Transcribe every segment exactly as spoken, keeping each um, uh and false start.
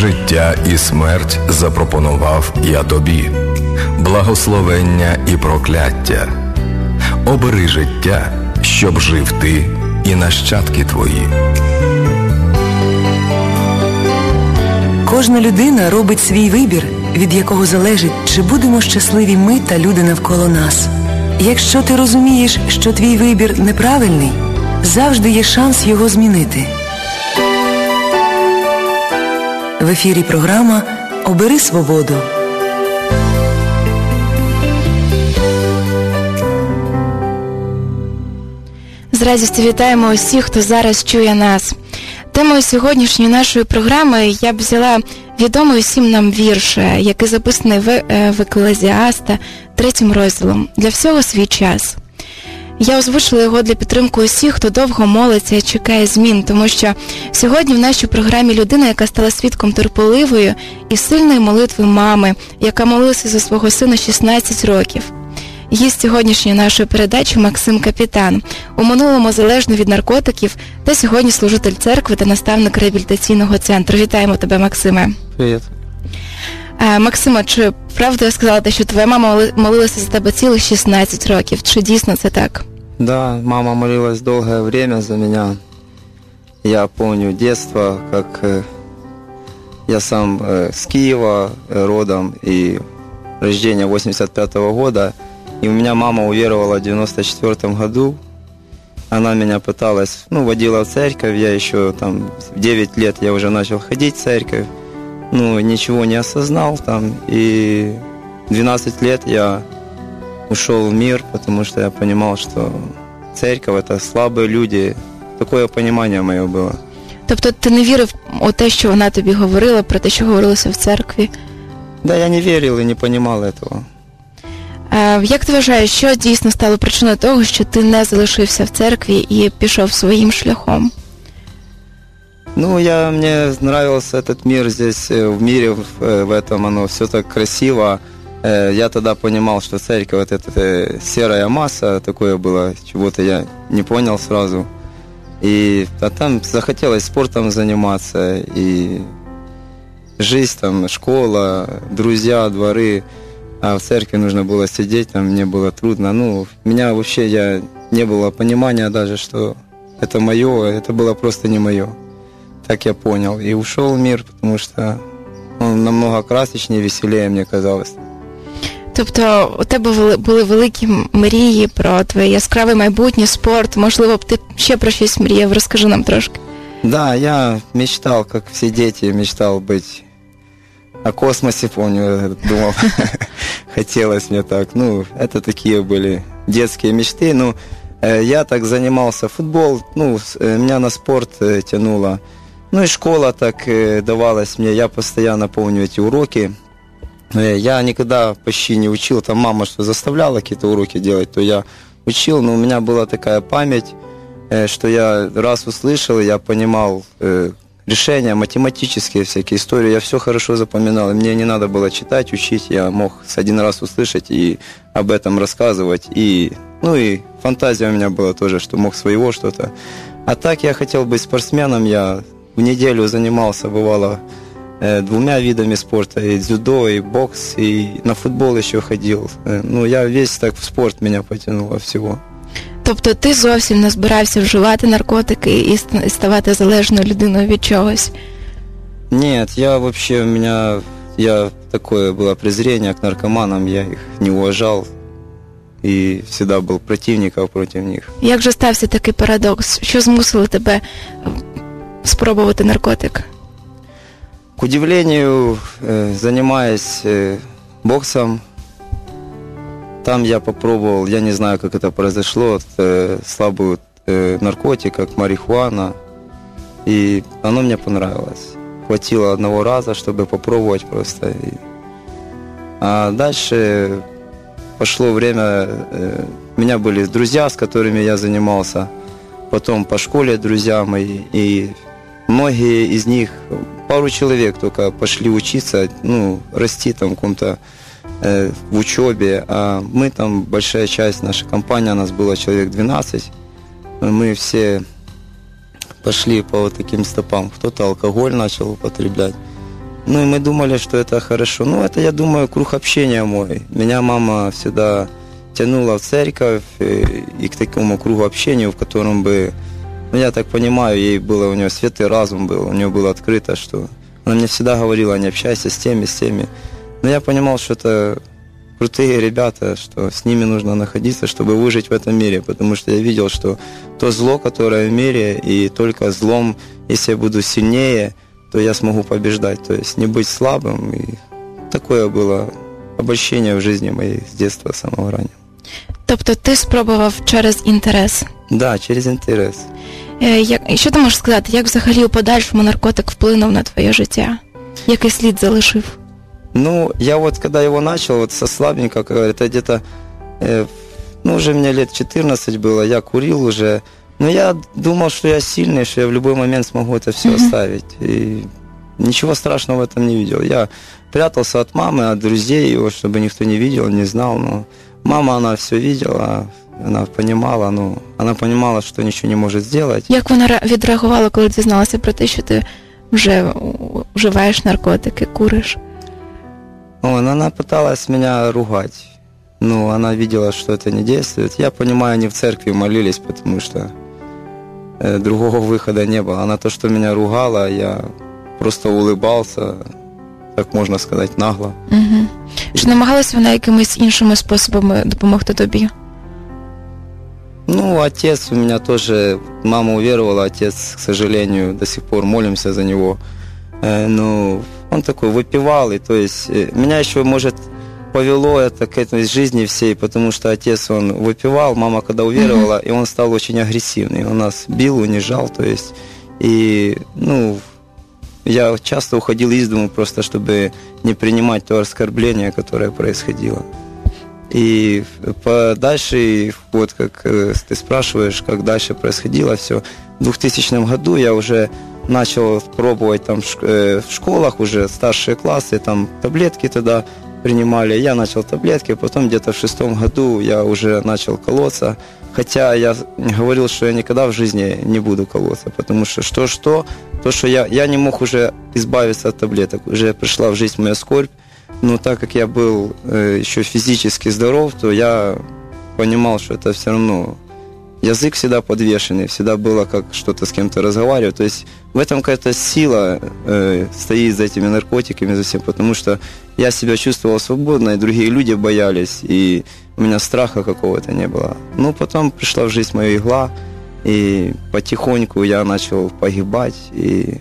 Життя і смерть запропонував я тобі, благословення і прокляття. Обери життя, щоб жив ти і нащадки твої. Кожна людина робить свій вибір, від якого залежить, чи будемо щасливі ми та люди навколо нас. Якщо ти розумієш, що твій вибір неправильний, завжди є шанс його змінити. В ефірі програма «Обери свободу». З радістю вітаємо усіх, хто зараз чує нас. Темою сьогоднішньої нашої програми я б взяла відомий усім нам вірш, який записаний в, в Екклезіаста третім розділом «Для всього свій час». Я озвучила його для підтримки усіх, хто довго молиться і чекає змін, тому що сьогодні в нашій програмі людина, яка стала свідком терпеливої і сильної молитви мами, яка молилася за свого сина шістнадцять років. Гість сьогоднішньої нашої передачі Максим Капітан, у минулому залежний від наркотиків, та сьогодні служитель церкви та наставник реабілітаційного центру. Вітаємо тебе, Максиме. Привіт. А, Максиме, чи правда сказала те, що твоя мама молилася за тебе цілих шістнадцять років? Чи дійсно це так? Да, мама молилась долгое время за меня. Я помню детство, как э, я сам э, с Киева э, родом, и рождение восемьдесят пятого года. И у меня мама уверовала в девяносто четвёртом году. Она меня пыталась, ну, водила в церковь. Я еще там в девять лет я уже начал ходить в церковь. Ну, ничего не осознал там. И в двенадцать лет я ушел в мир, потому что я понимал, что церковь – это слабые люди. Такое понимание мое было. Тобто ти не вірив у те, що вона тобі говорила, про те, що говорилося в церкві? Да, я не верил и не понимал этого. А як ти вважаєш, що дійсно стало причиною того, що ти не залишився в церкві і пішов своїм шляхом? Ну, я, мне нравился этот мир здесь, в мире, в, в этом, оно все так красиво. Я тогда понимал, что церковь – это серая масса, такое было, чего-то я не понял сразу. И а там захотелось спортом заниматься, и жизнь там, школа, друзья, дворы. А в церкви нужно было сидеть, там мне было трудно. Ну, у меня вообще я, не было понимания даже, что это мое, это было просто не мое. Так я понял. И ушел в мир, потому что он намного красочнее, веселее, мне казалось. Тобто у тебе були великі мрії про твоє яскраве майбутнє, спорт, можливо, б ти ще про щось мріяв, розкажи нам трошки. Да, я мечтал, как все дети, мечтал быть о космосе, помню, думал, хотелось мне так. Ну, это такие были детские мечты. Ну, я так занимался футбол, ну, меня на спорт тянуло. Ну, и школа так давалась мне, я постоянно помню эти уроки. Я никогда почти не учил, там мама что заставляла какие-то уроки делать, то я учил, но у меня была такая память, что я раз услышал, я понимал решения, математические всякие истории, я все хорошо запоминал, и мне не надо было читать, учить, я мог с один раз услышать и об этом рассказывать, и, ну и фантазия у меня была тоже, что мог своего что-то. А так я хотел быть спортсменом, я в неделю занимался, бывало, двумя видами спорта, и дзюдо, и бокс, и на футбол еще ходил. Ну, я весь так в спорт меня потянуло всего. Тобто ти зовсім не збирався вживати наркотики і ставати залежною людиною від чогось? Нет, я вообще, у меня, я такое было презрение к наркоманам, я их не уважал и всегда был противником против них. Як же стався такий парадокс? Що змусило тебе спробувати наркотик? К удивлению, занимаясь боксом, там я попробовал, я не знаю, как это произошло, слабый наркотик, как марихуана, и оно мне понравилось. Хватило одного раза, чтобы попробовать просто. А дальше пошло время, у меня были друзья, с которыми я занимался, потом по школе друзья мои, и многие из них, пару человек только пошли учиться, ну, расти там в каком-то э, в учебе, а мы там, большая часть, наша компания, у нас было человек двенадцать, мы все пошли по вот таким стопам. Кто-то алкоголь начал употреблять, Ну, и мы думали, что это хорошо. Ну, это, я думаю, круг общения мой. Меня мама всегда тянула в церковь и, и к такому кругу общения, в котором бы, ну, я так понимаю, ей было, у нее светлый разум был, у нее было открыто, что она мне всегда говорила, не общайся с теми, с теми. Но я понимал, что это крутые ребята, что с ними нужно находиться, чтобы выжить в этом мире, потому что я видел, что то зло, которое в мире, и только злом, если я буду сильнее, то я смогу побеждать, то есть не быть слабым. И такое было обольщение в жизни моей з детства самого раннего. Тобто ти спробував через інтерес? Да, через інтерес. Е, як, що ти можеш сказати, як взагалі у подальшому наркотик вплинув на твоє життя? Який слід залишив? Ну, я вот, когда его начал, вот со слабенько, как говорят, это где-то, э, ну, уже мне лет четырнадцать было, я курил уже, но я думал, что я сильный, что я в любой момент смогу это все mm-hmm. оставить. И ничего страшного в этом не видел. Я прятался от мамы, от друзей его, чтобы никто не видел, не знал, но мама, она все видела, она понимала, ну, она понимала, что ничего не может сделать. Як вона відреагувала, коли дізналася про те, що ти вже вживаєш наркотики, куриш? Он, она пыталась меня ругать. Ну, она видела, что это не действует. Я понимаю, они в церкви молились, потому что э, другого выхода не было. Она то, что меня ругала, я просто улыбался, так можна сказати, нагло. Угу. Чи намагалася вона якимись іншими способами допомогти тобі? Ну, отец у меня тоже, мама уверовала, отец, к сожалению, до сих пор молимся за него. Э, ну, он такой выпивал, и то есть э, меня еще, может, повело это к этой жизни всей, потому что отец, он выпивал, мама когда уверовала, mm-hmm. и он стал очень агрессивный. Он нас бил, унижал, то есть, и, ну, я часто уходил из дома просто, чтобы не принимать то оскорбление, которое происходило. И дальше, вот как ты спрашиваешь, как дальше происходило все, в двухтысячном году я уже начал пробовать там в школах, уже старшие классы, там таблетки тогда принимали, я начал таблетки, потом где-то в шестом году я уже начал колоться, хотя я говорил, что я никогда в жизни не буду колоться, потому что что-что, то, что я, я не мог уже избавиться от таблеток, уже пришла в жизнь моя скорбь, но так как я был э, еще физически здоров, то я понимал, что это все равно язык всегда подвешенный, всегда было как что-то с кем-то разговаривать, то есть в этом какая-то сила э, стоит за этими наркотиками, за всем, потому что я себя чувствовал свободно, и другие люди боялись, и у меня страха какого-то не было. Ну, потом пришла в жизнь моя игла, и потихоньку я начал погибать, и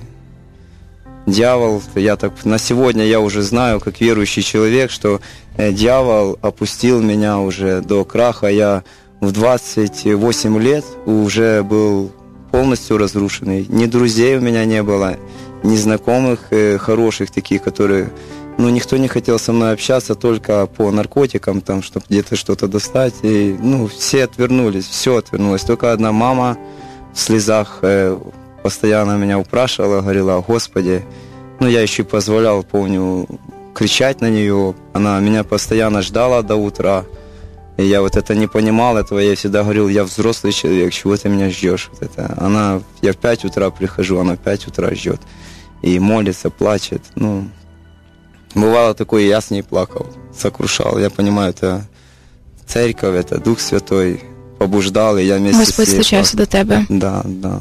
дьявол, я так, на сегодня я уже знаю, как верующий человек, что э, дьявол опустил меня уже до краха, я в двадцать восемь лет уже был полностью разрушенный. Ни друзей у меня не было, ни знакомых э, хороших таких, которые, ну, никто не хотел со мной общаться, только по наркотикам, там, чтобы где-то что-то достать. И, ну, все отвернулись, все отвернулось. Только одна мама в слезах э, постоянно меня упрашивала, говорила: Господи. Ну, я еще и позволял, помню, кричать на нее. Она меня постоянно ждала до утра. И я вот это не понимал, этого я всегда говорил: я взрослый человек, чего ты меня ждешь? Вот это. Она, я в пять утра прихожу, она в пять утра ждет. И молится, плачет. Ну, бывало такое, я с ней плакал, сокрушал. Я понимаю, это церковь, это Дух Святой побуждал, и я вместе Господь стучався до тебе. Да, да.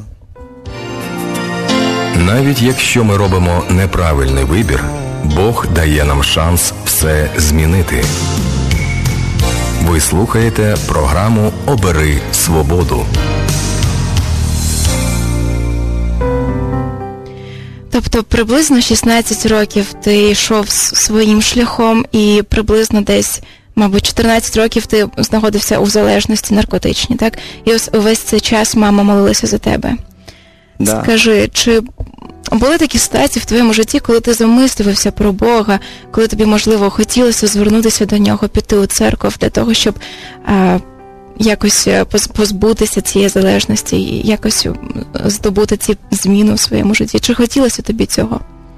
Навіть якщо ми робимо неправильний вибір, Бог дає нам шанс все змінити. Ви слухаєте програму «Обери свободу». Тобто приблизно шістнадцять років ти йшов своїм шляхом, і приблизно десь, мабуть, чотирнадцять років ти знаходився у залежності наркотичній, так? І ось увесь цей час мама молилася за тебе. Да. Скажи, чи були такі ситуації в твоєму житті, коли ти замислювався про Бога, коли тобі, можливо, хотілося звернутися до Нього, піти у церкву для того, щоб а, якось позбутися цієї залежності, якось здобути ці зміни у своєму житті? Чи хотілося тобі цього?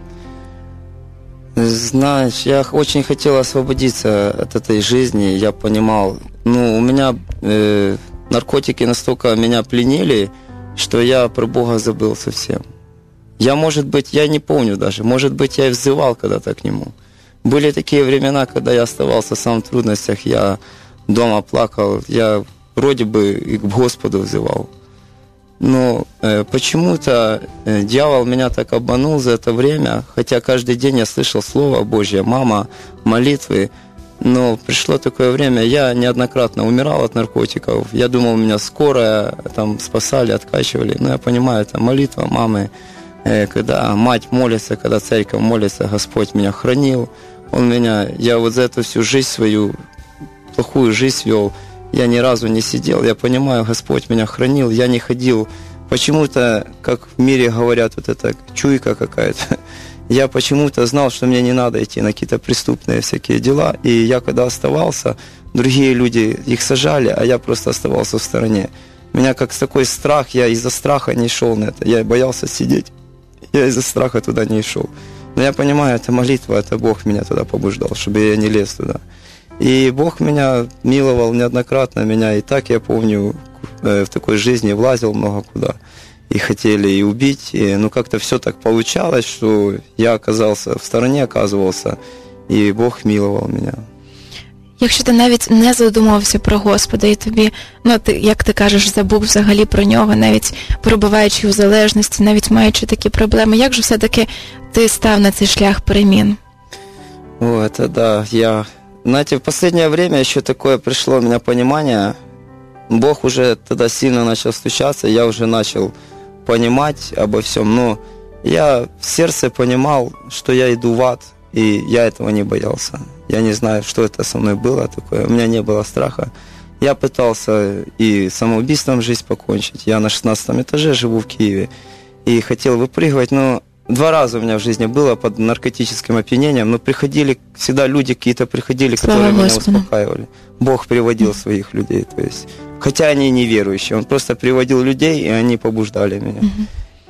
Знаешь, я очень хотел освободиться от этой жизни, я понимал, ну, у меня э, наркотики настолько меня пленили, что я про Бога забыл совсем. Я, может быть, я не помню даже, может быть, я и взывал когда-то к Нему. Были такие времена, когда я оставался сам в трудностях, я дома плакал, я вроде бы и к Господу взывал. Но э, почему-то э, дьявол меня так обманул за это время, хотя каждый день я слышал Слово Божье, мама, молитвы, но пришло такое время, я неоднократно умирал от наркотиков, я думал, меня скорая там спасали, откачивали, но я понимаю, это молитва мамы, э, когда мать молится, когда церковь молится, Господь меня хранил, Он меня, я вот за эту всю жизнь свою, плохую жизнь вел, я ни разу не сидел, я понимаю, Господь меня хранил, я не ходил. Почему-то, как в мире говорят, вот эта чуйка какая-то, я почему-то знал, что мне не надо идти на какие-то преступные всякие дела, и я когда оставался, другие люди их сажали, а я просто оставался в стороне. Меня как такой страх, я из-за страха не шел на это, я боялся сидеть, я из-за страха туда не шел. Но я понимаю, это молитва, это Бог меня туда побуждал, чтобы я не лез туда. И Бог меня миловал неоднократно, меня и так, я помню, в такой жизни влазил много куда. И хотели и убить, и, ну как-то все так получалось, что я оказался в стороне, оказывался, і Бог милував мене. Якщо ти навіть не задумувався про Господа, і тобі, ну, ти, як ти кажеш, забув взагалі про нього, навіть перебуваючи у залежності, навіть маючи такі проблеми, як же все-таки ти став на цей шлях перемін? О, это да, я... Знаете, в последнее время еще такое пришло у меня понимание, Бог уже тогда сильно начал стучаться, я уже начал понимать обо всем, но я в сердце понимал, что я иду в ад, и я этого не боялся. Я не знаю, что это со мной было такое, у меня не было страха. Я пытался и самоубийством жизнь покончить, я на шестнадцатом этаже живу в Киеве, и хотел выпрыгивать, но два раза у меня в жизни было под наркотическим опьянением, но приходили, всегда люди какие-то приходили, Слава которые меня Господу. успокаивали. Бог приводил своих людей, то есть, хотя они неверующие, Он просто приводил людей, и они побуждали меня. Мгм.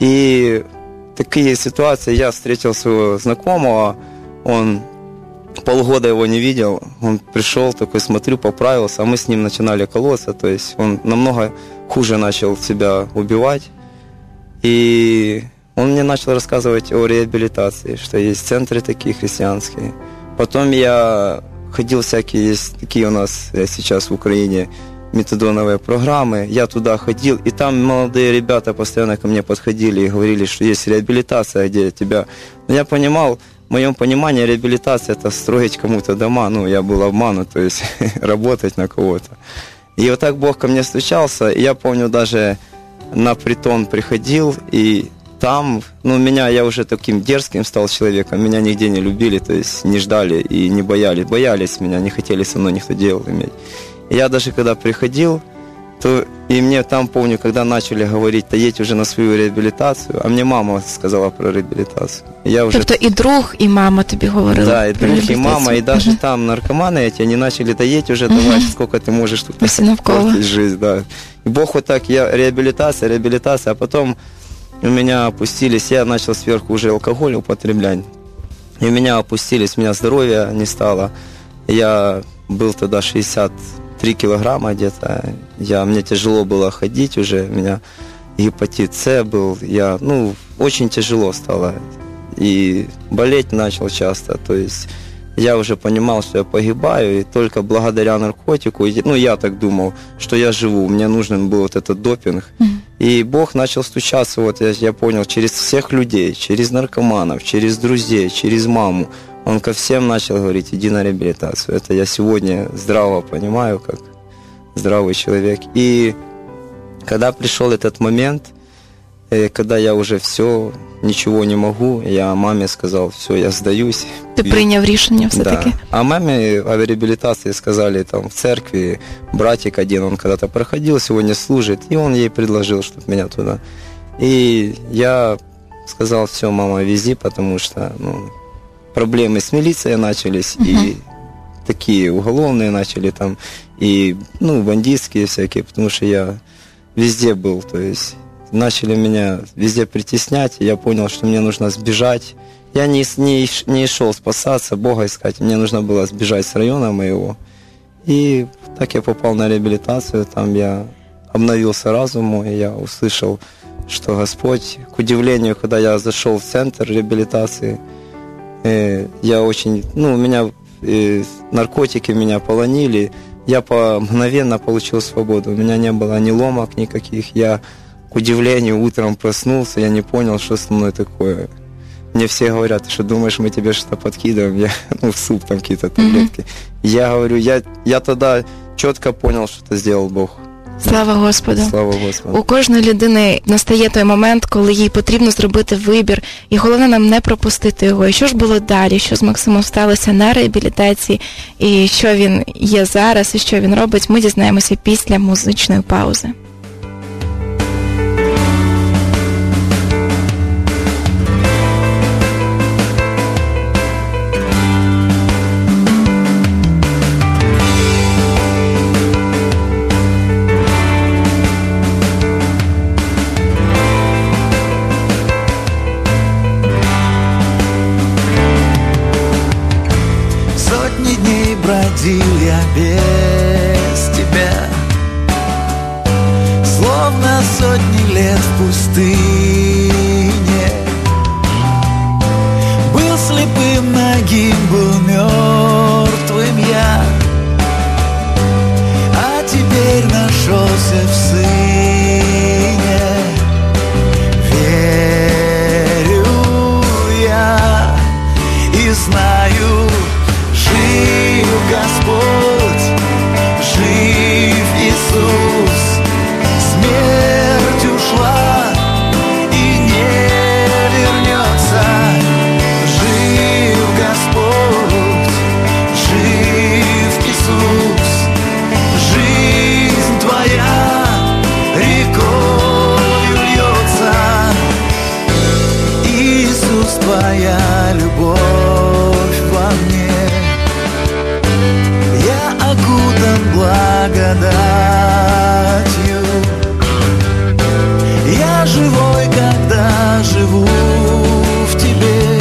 И такие ситуации, я встретил своего знакомого, он полгода его не видел, он пришел, такой, смотрю, поправился, а мы с ним начинали колоться, то есть он намного хуже начал себя убивать, и он мне начал рассказывать о реабилитации, что есть центры такие христианские. Потом я ходил всякие, есть такие у нас сейчас в Украине метадоновые программы, я туда ходил, и там молодые ребята постоянно ко мне подходили и говорили, что есть реабилитация, где тебя... Но я понимал, в моем понимании реабилитация – это строить кому-то дома, ну, я был обманут, то есть работать на кого-то. И вот так Бог ко мне стучался, и я помню, даже на притон приходил, и там, ну, меня, я уже таким дерзким стал человеком, меня нигде не любили, то есть не ждали и не боялись, боялись меня, не хотели со мной никто дел иметь. И я даже когда приходил, то и мне там, помню, когда начали говорить, да едь уже на свою реабилитацию, а мне мама сказала про реабилитацию. Я уже... Тобто і друг, і мама тобі говорили? Да, и про друг, и реабілітацію? мама, и даже Мгм. там наркоманы эти, они начали, да едь уже, давай, сколько ты можешь тут Всі навколо. портить жизнь, да. И Бог вот так, я, реабилитация, реабилитация, а потом у меня опустились, я начал сверху уже алкоголь употреблять, и у меня опустились, у меня здоровья не стало, я был тогда шестьдесят три килограмма где-то, я, мне тяжело было ходить уже, у меня гепатит С был, я, ну, очень тяжело стало, и болеть начал часто, то есть я уже понимал, что я погибаю, и только благодаря наркотику, ну, я так думал, что я живу, мне нужен был вот этот допинг, Мгм. и Бог начал стучаться, вот я, я понял, через всех людей, через наркоманов, через друзей, через маму. Он ко всем начал говорить, иди на реабилитацию. Это я сегодня здраво понимаю, как здравый человек. И когда пришел этот момент, э, когда я уже все, ничего не могу, я маме сказал, все, я сдаюсь. Ти прийняв рішення все-таки? Да. А маме о реабилитации сказали там в церкви, братик один, он когда-то проходил, сегодня служит, и он ей предложил, чтобы меня туда. И я сказал, все, мама, вези, потому что, ну, проблемы с милицией начались, Мгм. и такие уголовные начали там, и, ну, бандитские всякие, потому что я везде был, то есть начали меня везде притеснять, и я понял, что мне нужно сбежать. Я не, не, не шел спасаться, Бога искать, мне нужно было сбежать с района моего. И так я попал на реабилитацию, там я обновился разуму, и я услышал что Господь, к удивлению, когда я зашел в центр реабилитации, э, я очень, ну, у меня э, наркотики меня полонили, я по, мгновенно получил свободу, у меня не было ни ломок никаких, я, к удивлению, утром проснулся, я не понял, что со мной такое. Мне все говорят, что думаешь, мы тебе что-то подкидываем, я, ну, в суп там какие-то таблетки. Mm-hmm. Я говорю, я, я тогда четко понял, что это сделал Бог. Слава Господу. Слава Господу. У кожної людини настає той момент, коли їй потрібно зробити вибір, і головне нам не пропустити його. І що ж було далі? Що з Максимом сталося на реабілітації, і що він є зараз, і що він робить, ми дізнаємося після музичної паузи. Бродил я без тебя, словно сотни лет в пустыне. Был слепым, нагим, был мертвым я, а теперь нашелся в Сыне. Верю я и знаю, жив Господь, жив Иисус, смерть ушла и не вернется. Жив Господь, жив Иисус, жизнь твоя рекою льется. Иисус, твоя любовь во мне, окутан благодатью. Я живой, когда живу в тебе,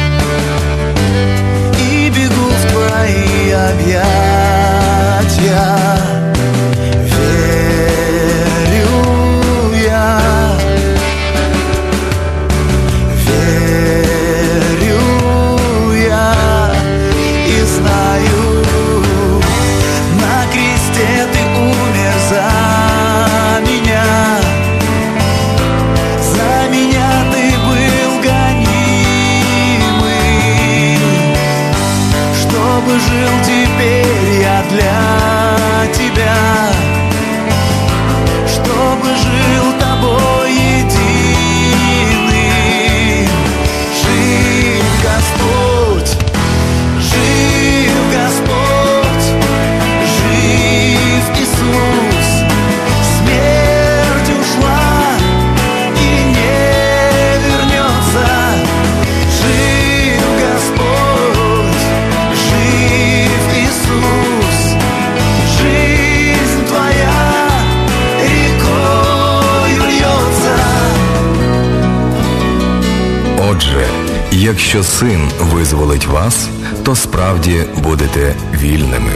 и бегу в твои объятия. Верю я, верю я и знаю, ты умер за меня, за меня ты был гонимый, чтобы жил теперь я для тебя, чтобы жил тобой единым. Жив Господь, жив Господь, Иисус, смерть ушла и не вернется. Жив Господь, жив Иисус, жизнь твоя рекою льется. Отже, якщо Син визволить вас, то справді будете вільними.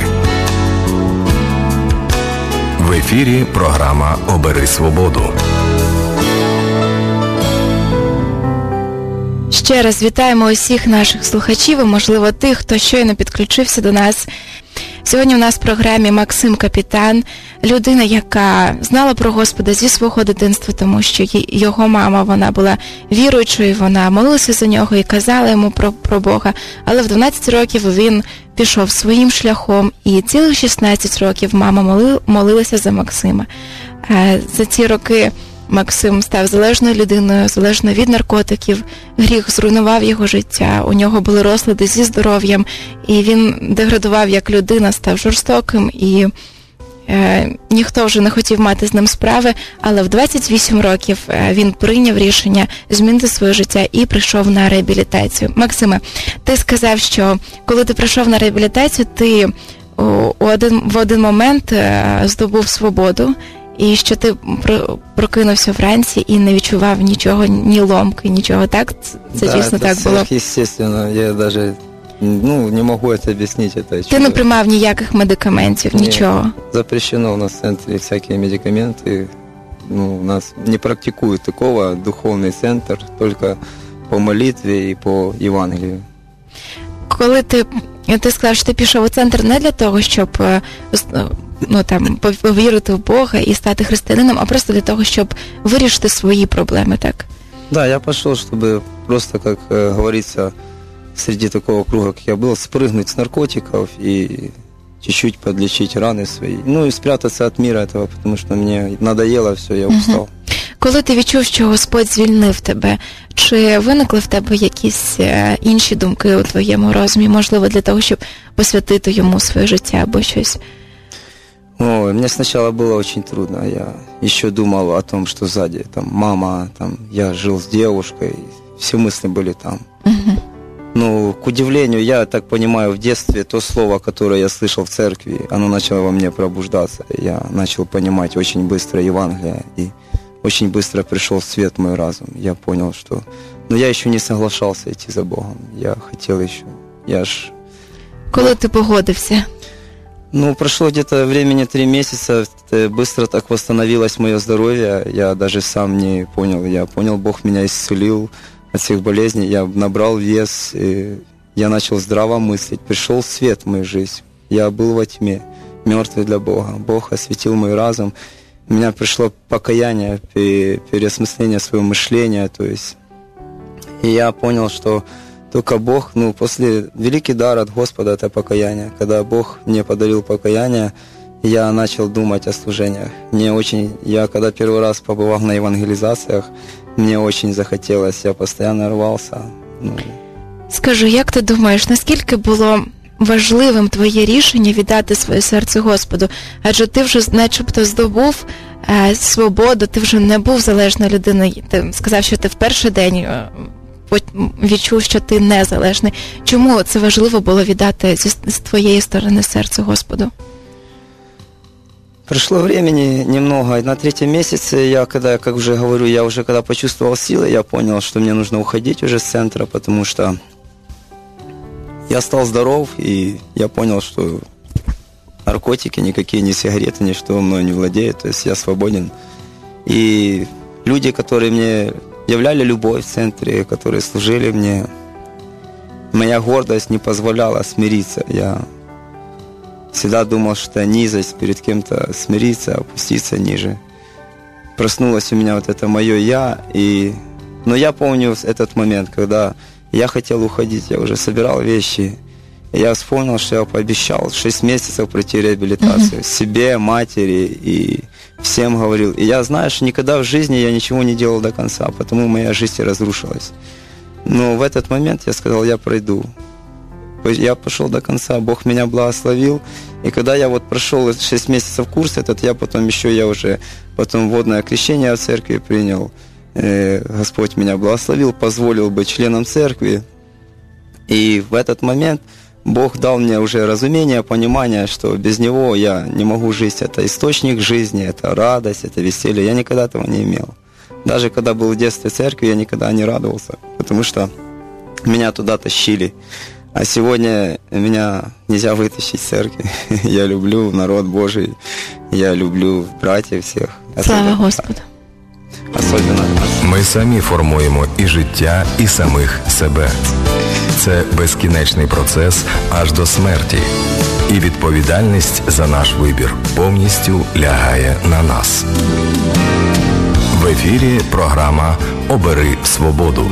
В ефірі програма «Обери свободу». Ще раз вітаємо усіх наших слухачів і, можливо, тих, хто щойно підключився до нас. Сьогодні у нас в програмі Максим Капітан, людина, яка знала про Господа зі свого дитинства, тому що його мама, вона була віруючою, вона молилася за нього і казала йому про, про Бога. Але в дванадцять років він пішов своїм шляхом, і цілих шістнадцять років мама моли, молилася за Максима. За ці роки Максим став залежною людиною, залежною від наркотиків, гріх зруйнував його життя, у нього були розлади зі здоров'ям, і він деградував як людина, став жорстоким, і е, ніхто вже не хотів мати з ним справи, але в двадцять вісім років він прийняв рішення змінити своє життя і прийшов на реабілітацію. Максиме, ти сказав, що коли ти прийшов на реабілітацію, ти у, у один, в один момент е, здобув свободу, і що ти прокинувся вранці і не відчував нічого, ні ломки, нічого, так? Це да, дійсно так було? Так, естественно, я навіть ну, не можу це об'яснити. Це ти не приймав ніяких медикаментів, Ні, нічого? Запрещено у нас в центрі всякі медикаменти, ну, у нас не практикуют такого, духовный центр, только по молитве и по Евангелию. Коли ти, ти сказав, що ти пішов у центр не для того, щоб ну, там, повірити в Бога і стати християнином, а просто для того, щоб вирішити свої проблеми, так? Да, я пошел, чтобы просто, как э, говорится, среди такого круга, как я был, спрыгнуть с наркотиков и чуть-чуть подлечить раны свои. Ну и спрятаться от мира этого, потому что мне надоело все, я устал. Угу. Коли ти відчув, що Господь звільнив тебе, чи виникли в тебе якісь інші думки у твоєму розумі, можливо, для того, щоб посвятити йому своє життя або щось? Ой, мне сначала было очень трудно. Я еще думал о том, что сзади там мама, там я жил с девушкой, все мысли были там. Угу. Ну, к удивлению, я так понимаю, в детстве то слово, которое я слышал в церкви, оно начало во мне пробуждаться. Я начал понимать очень быстро Евангелие, и очень быстро пришел в свет мой разум. Я понял, что... Но я еще не соглашался идти за Богом. Я хотел еще... Я ж... Коли ти погодився? Ну, прошло где-то времени три месяца, быстро так восстановилось мое здоровье, я даже сам не понял, я понял, Бог меня исцелил от всех болезней, я набрал вес, я начал здраво мыслить, пришел свет в мою жизнь, я был во тьме, мертвый для Бога, Бог осветил мой разум, у меня пришло покаяние, переосмысление своего мышления, то есть, и я понял, что только Бог, ну, после великий дар от Господа это покаяние. Когда Бог мне подарил покаяние, я начал думать о служениях. Мне очень, я когда первый раз побывал на евангелизациях, мне очень захотелось, я постоянно рвался. Ну. Скажи, як ти думаєш, наскільки було важливим твоє рішення віддати своє серце Господу? Адже ти вже начебто здобув е, свободу, ти вже не був залежною людиною. Ти сказав, що ти в перший день е, відчув, що ти незалежний. Чому це важливо було віддати з, з твоєї сторони серце Господу? Прошло времени немного, и на третьем месяце я, когда, как уже говорю, я уже когда почувствовал силы, я понял, что мне нужно уходить уже с центра, потому что я стал здоров, и я понял, что наркотики, никакие не сигареты, ничто мной не владеет, то есть я свободен. И люди, которые мне являли любовь в центре, которые служили мне, моя гордость не позволяла смириться. Я всегда думал, что низость перед кем-то смириться, опуститься ниже. Проснулось у меня вот это мое «я», и... но я помню этот момент, когда я хотел уходить, я уже собирал вещи, и я вспомнил, что я пообещал шесть месяцев пройти реабилитацию, mm-hmm. себе, матери, и всем говорил. И я знаю, что никогда в жизни я ничего не делал до конца, потому моя жизнь разрушилась. Но в этот момент я сказал, я пройду. Я пошел до конца, Бог меня благословил. И когда я вот прошел шесть месяцев курс этот, я потом еще, я уже потом водное крещение в церкви принял. Господь меня благословил, позволил быть членом церкви. И в этот момент Бог дал мне уже разумение, понимание, что без Него я не могу жить. Это источник жизни, это радость, это веселье. Я никогда этого не имел. Даже когда был в детстве в церкви, я никогда не радовался, потому что меня туда тащили. А сегодня меня нельзя вытащить из церкви. Я люблю народ Божий, я люблю братьев всіх. Слава Господу. Особливо. Ми самі формуємо і життя, і самих себе. Це безкінечний процес аж до смерті. І відповідальність за наш вибір повністю лягає на нас. В ефірі програма «Обери свободу».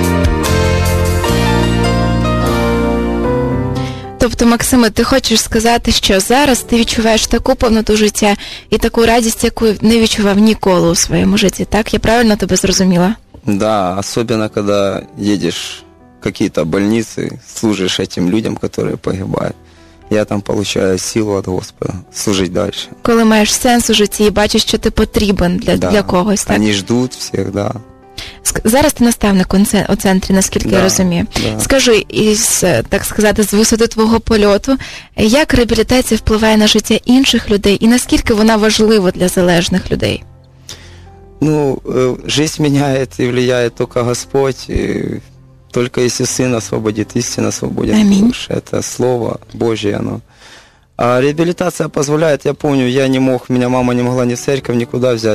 Тобто, Максиме, ти хочеш сказати, що зараз ти відчуваєш таку повноту життя і таку радість, яку не відчував ніколи у своєму житті, так? Я правильно тебе зрозуміла? Да, особенно, когда едешь в какие-то больницы, служишь этим людям, которые погибают. Я там получаю силу от Господа служить дальше. Коли маєш сенс у житті і бачиш, що ти потрібен для, да. для когось, так? Вони ждуть всіх, да. Зараз ти наставник у центрі, наскільки да, я розумію. Да. Скажи, із, так сказати, з висоти твого польоту, як реабілітація впливає на життя інших людей і наскільки вона важлива для залежних людей? Ну, жизнь меняет и влияет только Господь, и только если Сын освободит, истинно свободен душ. Это Слово Божье, оно. А реабилитация позволяет, я помню, я не мог, меня мама не могла ни в церковь никуда взять.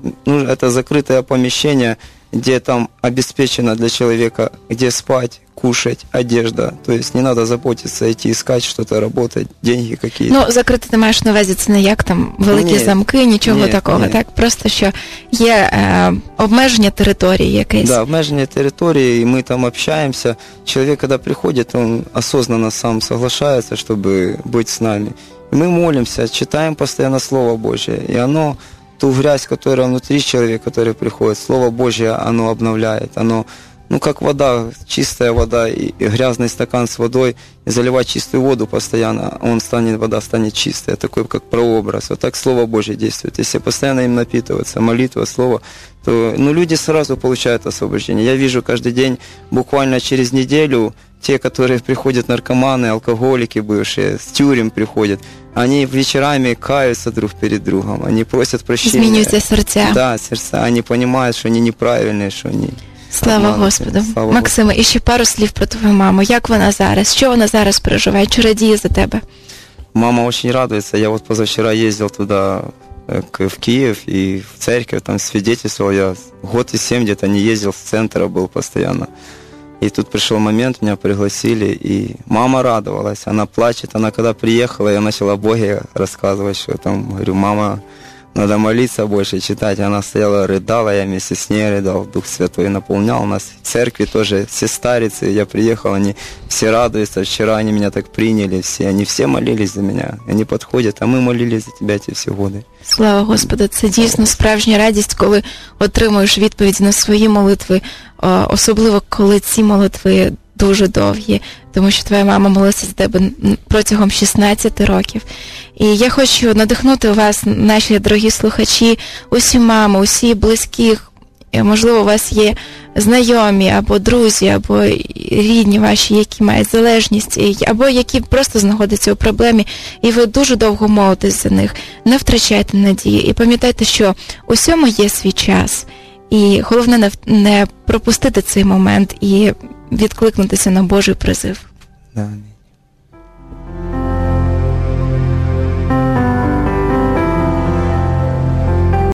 ну, это закрытое помещение, где там обеспечено для человека, где спать, кушать, одежда. То есть не надо заботиться, идти искать что-то, работать, деньги какие-то. Ну, закрити ти маєш на увазі, це не як там великі Ні, замки, нічого ні, такого, ні. так? Просто що є е, обмеження території якесь. Да, обмежение территории, и мы там общаемся. Человек, когда приходит, он осознанно сам соглашается, чтобы быть с нами. И мы молимся, читаем постоянно Слово Божье, и оно, ту грязь, которая внутри человека, который приходит, Слово Божье, оно обновляет, оно, ну, как вода, чистая вода, и грязный стакан с водой, и заливать чистую воду постоянно, он станет, вода станет чистая, такой, как прообраз. Вот так Слово Божье действует. Если постоянно им напитываться, молитва, Слово, то, ну, люди сразу получают освобождение. Я вижу каждый день, буквально через неделю, те, которые приходят наркоманы, алкоголики бывшие, с тюрем приходят, они вечерами каются друг перед другом, они просят прощения. Змінюються серця. Да, сердца, они понимают, что они неправильные, что они... Слава обмануті. Господу. Слава Максиме, і ще пару слів про твою маму. Як вона зараз? Що вона зараз переживає? Чи радіє за тебе? Мама очень радуется. Я вот позавчера ездил туда, э, к- в Киев, и в церковь там свидетельствовал. Я год и семь где-то не ездил, с центра был постоянно. И тут пришел момент, меня пригласили, и мама радовалась. Она плачет. Она когда приехала, я начал о Боге рассказывать, что там, говорю, мама, надо молиться больше, читать. Она стояла, рыдала, я вместе с ней рыдал, Дух Святой наполнял нас. В церкви тоже все старицы, я приехал, они все радуются. Вчера они меня так приняли, все, они все молились за меня. Они подходят, а мы молились за тебя эти все годы. Слава Господу, це дійсно справжня радість, коли отримуєш відповіді на свої молитви, о, особливо коли ці молитви дуже довгі, тому що твоя мама молилася за тебе м, протягом шістнадцяти років. І я хочу надихнути вас, наші дорогі слухачі, усі мами, усі близьких, е, можливо, у вас є знайомі, або друзі, або рідні ваші, які мають залежність, і- або які просто знаходяться у проблемі, і ви дуже довго молитесь за них. Не втрачайте надії і пам'ятайте, що усьому є свій час. І головне не, в- не пропустити цей момент і відкликнутися на Божий призив. Да.